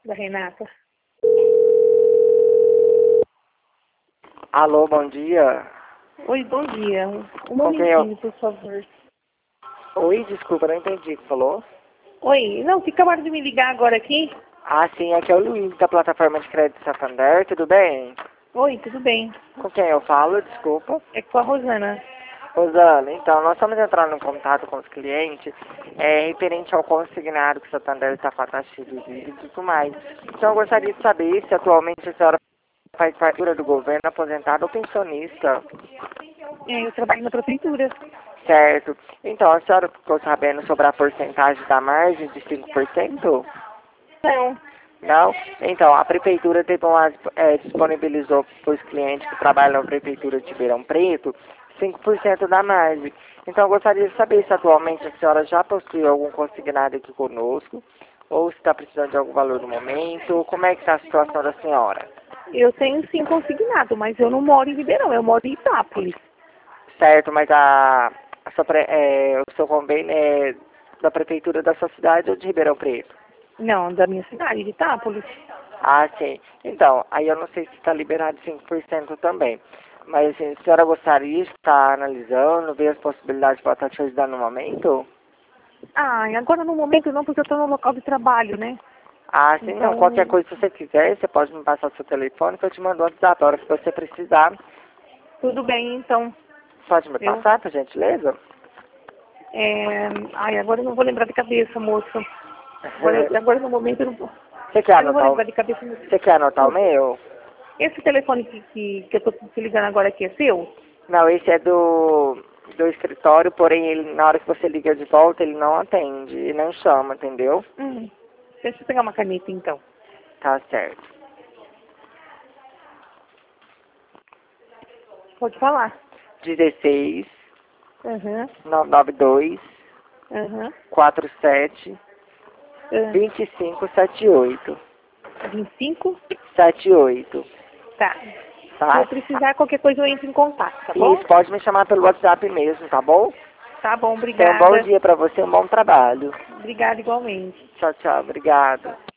da Renata. Alô, bom dia. Oi, bom dia. Um Com quem eu... momentinho, por favor. Oi, desculpa, não entendi o que falou. Oi, não, que acabaram de me ligar agora aqui. Ah, sim, aqui é o Luiz, da plataforma de crédito Santander, tudo bem? Oi, tudo bem? Com quem eu falo, desculpa? É com a Rosana. Rosana, então, nós estamos entrando em contato com os clientes, referente ao consignado que o Santander está com a taxa reduzida e tudo mais. Então, eu gostaria de saber se atualmente a senhora faz parte do governo, aposentado ou pensionista. Eu trabalho na prefeitura. Certo. Então, a senhora ficou sabendo sobre a porcentagem da margem de 5%? Não. Não? Então, a prefeitura disponibilizou para os clientes que trabalham na prefeitura de Ribeirão Preto 5% da margem. Então, eu gostaria de saber se atualmente a senhora já possui algum consignado aqui conosco, ou se está precisando de algum valor no momento. Como é que está a situação da senhora? Eu tenho sim consignado, mas eu não moro em Ribeirão, eu moro em Itápolis. Certo, mas o seu convênio é da prefeitura da sua cidade ou de Ribeirão Preto? Não, da minha cidade, de Itápolis. Ah, sim. Então, aí eu não sei se está liberado 5% também. Mas, assim, a senhora gostaria de estar analisando, ver as possibilidades para estar te ajudando no momento? Ah, e agora no momento não, porque eu estou no local de trabalho, né? Ah, sim, não. Qualquer Então, coisa, se você quiser, você pode me passar o seu telefone que eu te mando o WhatsApp. A hora que você precisar, tudo bem, então. pode me Eu, passar, por gentileza? Ai, agora eu não vou lembrar de cabeça, moço. Agora no momento Você quer eu não vou anotar lembrar de cabeça. você quer anotar o meu? Esse telefone que eu tô te ligando agora aqui é seu? Não, esse é do escritório, porém, ele, na hora que você liga de volta, ele não atende e não chama, entendeu? Deixa eu pegar uma caneta então. Tá certo. Pode falar. 16 Aham, 992 aham. 47 Aham. 2578. 25? 78, Tá. Se eu tá? precisar, qualquer coisa eu entro em contato, tá bom? Isso, pode me chamar pelo WhatsApp mesmo, tá bom? Tá bom, Tenha um bom obrigada. dia pra você, um bom trabalho. Obrigada igualmente. Tchau, tchau, obrigado.